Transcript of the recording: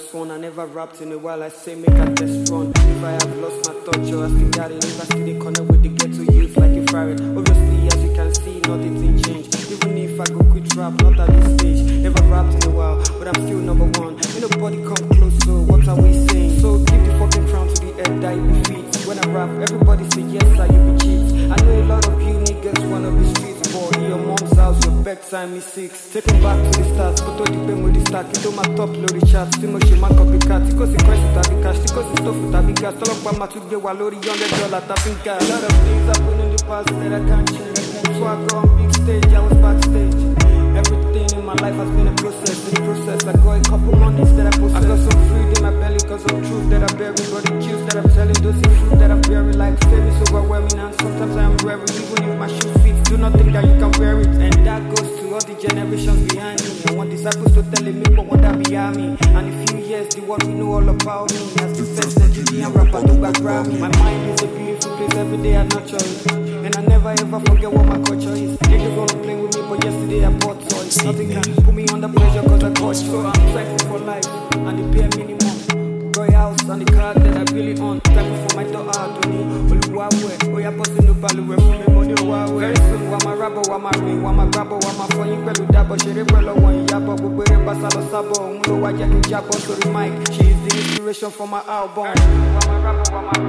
just one. I never rapped in a while, I say make a test run. If I have lost my touch or I still got it, if I still dey connect with the ghetto youth like a pirate. Obviously, as you can see, nothing didn't change. Even if I go quit rap, not at this stage. Never rapped in a while, but I'm still number one. Ain't nobody come close, so what are we saying? So give the fucking crown to the head that you be feet. When I rap, everybody say yes, like you be cheats. I know a lot of you niggas wanna be street boy. In your mom's house, your bedtime is 6. Take me back to the start, photo the pen with the stack. Into my top loaded chat, still much man copycat. Because the Christ with a cash, because the stuff with a big gas. Tell up my to get walori $100 tapping cash. A lot of things happen in the past that I can't change. So I go on big stage, I was backstage. Everything in my life has been a process. In the process, I got a couple monies that I possess. I got some fruit in my belly cause of truth that I bury. Got the cues that I'm telling, those in fruit that I bury. Like fame is overwhelming and sometimes I am weary. Even if my shoe fits, do not think that you can wear it. And that goes to all the generations behind me. I want disciples to tell me, but what that behind me. And in a few years, the world will know all about me. As the first Nigerian rapper to background me. My mind is a beautiful place, every day I nurture it. And I never ever forget what my culture is. Niggas wanna play with me, but yesterday I bought toys. Nothing can put me under pressure cause I got so I'm thankful for life and the bare minimum. Got a house and the car that I really own. Thankful for my daughter Adoni. Oluwawe, oya busting no value for me money Oluwawe. Very soon, wa ma rabo, wa ma ring, wa ma grabo, wa ma phone pẹ̀lú dabo. Ṣeré pẹ̀lú wọn ìyàbọ̀, gbogbo eré pásá lọ sábọ̀. Òun ló wá jẹ́ kí n jábọ̀ sórí mic. She is the inspiration for my album. Wa ma rabo, wa ma